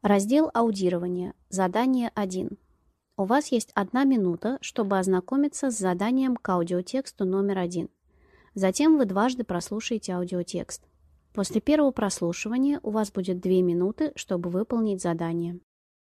Раздел аудирования. Задание 1. У вас есть 1 минута, чтобы ознакомиться с заданием к аудиотексту номер 1. Затем вы дважды прослушаете аудиотекст. После первого прослушивания у вас будет 2 минуты, чтобы выполнить задание.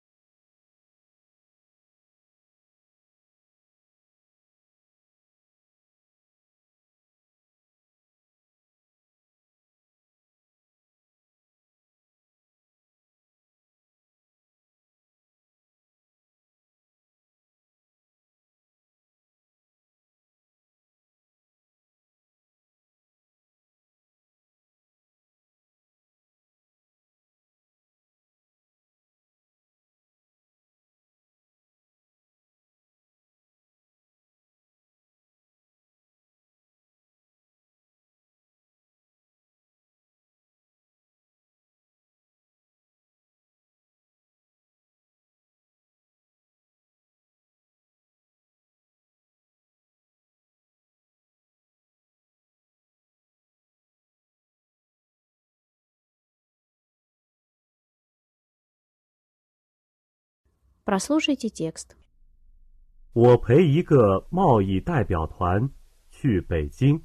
Прослушайте текст. 我陪一个贸易代表团去北京。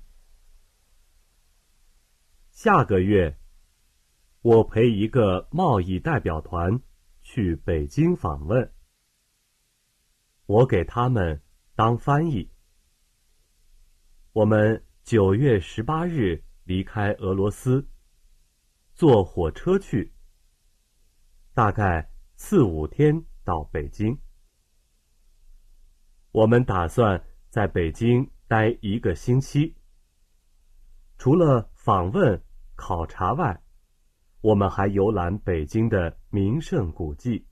下个月，我陪一个贸易代表团去北京访问。我给他们当翻译。我们9月18日离开俄罗斯，坐火车去，大概4-5天到北京。我们打算在北京待1个星期。除了访问、考察外，我们还游览北京的名胜古迹。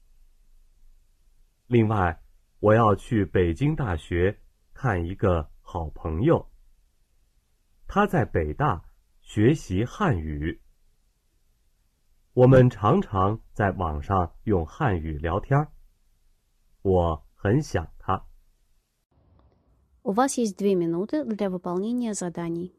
另外，我要去北京大学看一个好朋友。他在北大学习汉语。我们常常在网上用汉语聊天。我很想他。 У вас есть 2 минуты для выполнения заданий.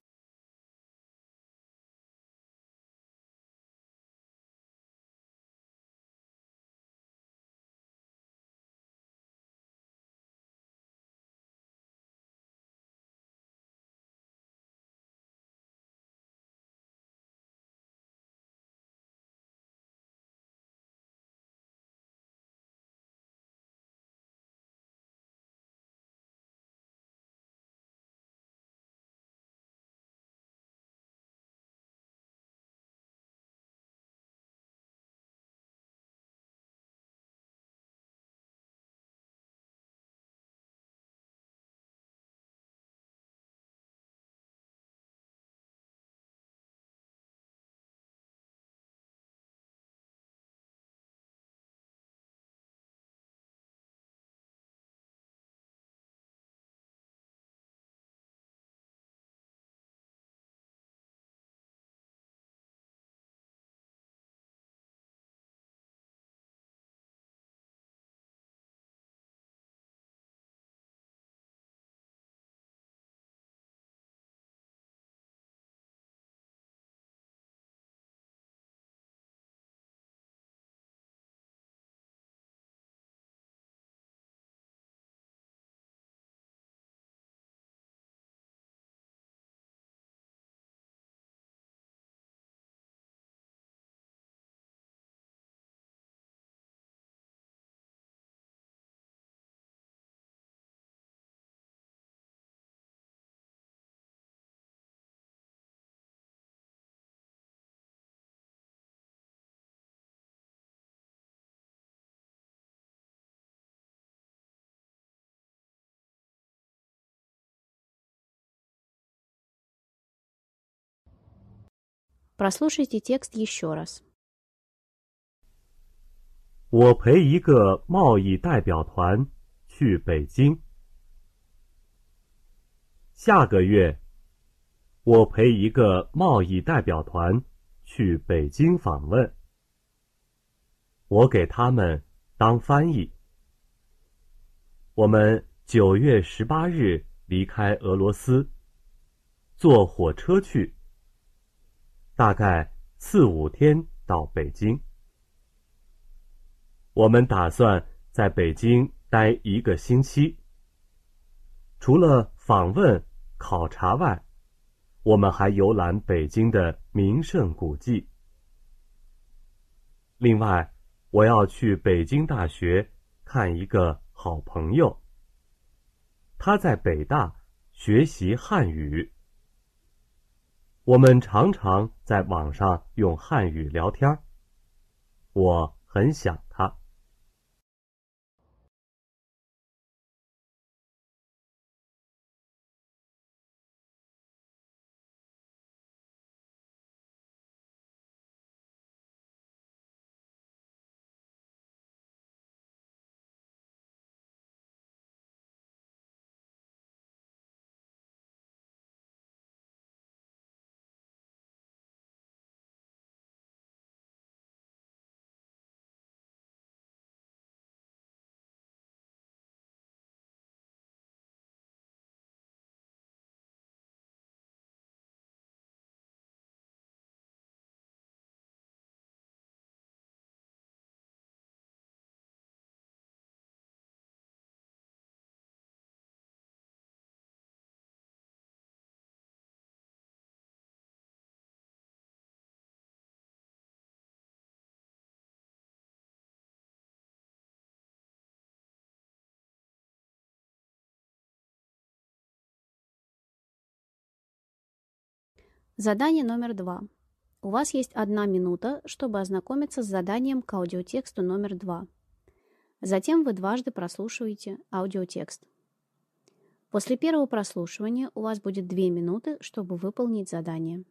Прослушайте текст еще раз. 我陪一个贸易代表团去北京。下个月，我陪一个贸易代表团去北京访问。我给他们当翻译。我们9月18日离开俄罗斯，坐火车去，大概4-5天到北京。 我们打算在北京待1个星期。除了访问、考察外，我们还游览北京的名胜古迹。另外，我要去北京大学看一个好朋友。他在北大学习汉语。我们常常在网上用汉语聊天，我很想他。 Задание номер 2. У вас есть 1 минута, чтобы ознакомиться с заданием к аудиотексту номер 2. Затем вы дважды прослушиваете аудиотекст. После первого прослушивания у вас будет 2 минуты, чтобы выполнить задание.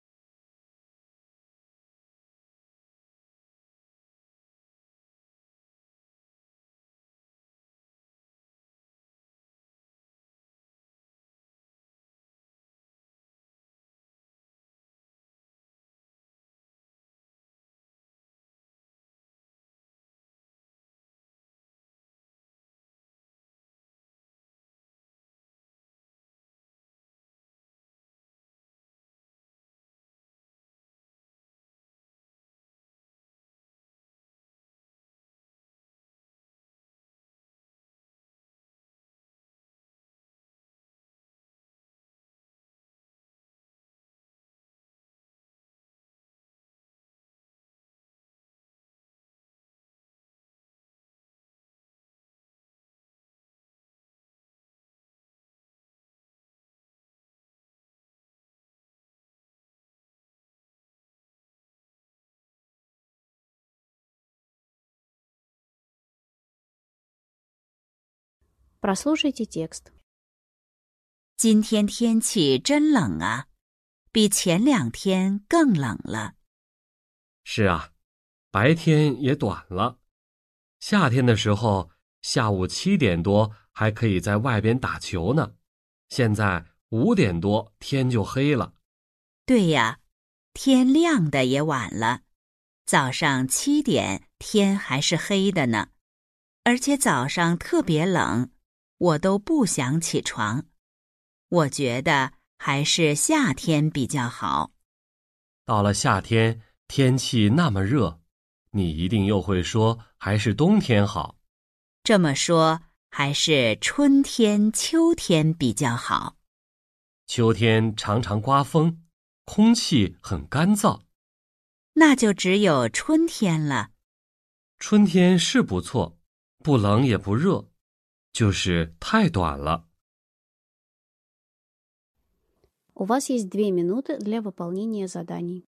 Прослушайте текст. 今天天气真冷啊，比前2天更冷了。 是啊，白天也短了。夏天的时候，下午7点多还可以在外边打球呢，现在5点多天就黑了。 对呀，天亮的也晚了，早上7点天还是黑的呢，而且早上特别冷，我都不想起床。我觉得还是夏天比较好。 到了夏天，天气那么热，你一定又会说还是冬天好。 这么说，还是春天、秋天比较好。 秋天常常刮风，空气很干燥。 那就只有春天了。 春天是不错，不冷也不热，就是太短了。 У вас есть 2 минуты для выполнения заданий.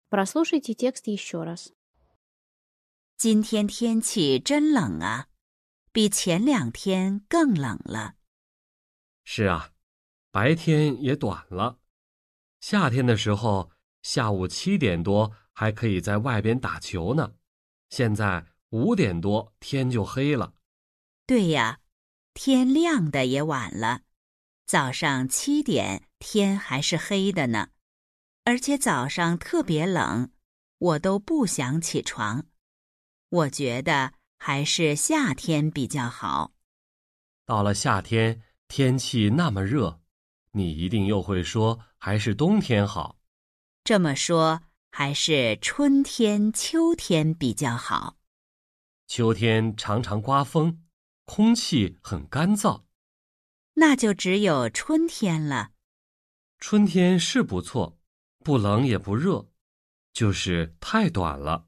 Прослушайте текст еще раз. 今天天气真冷啊，比前2天更冷了。 是啊，白天也短了。夏天的时候，下午7点多还可以在外边打球呢，现在5点多天就黑了。 对呀，天亮的也晚了，早上7点天还是黑的呢，而且早上特别冷，我都不想起床。我觉得还是夏天比较好。 到了夏天，天气那么热，你一定又会说还是冬天好。 这么说，还是春天、秋天比较好。 秋天常常刮风，空气很干燥。 那就只有春天了。 春天是不错，不冷也不热，就是太短了。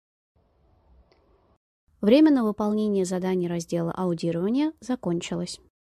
Время на выполнение заданий раздела аудирования закончилось.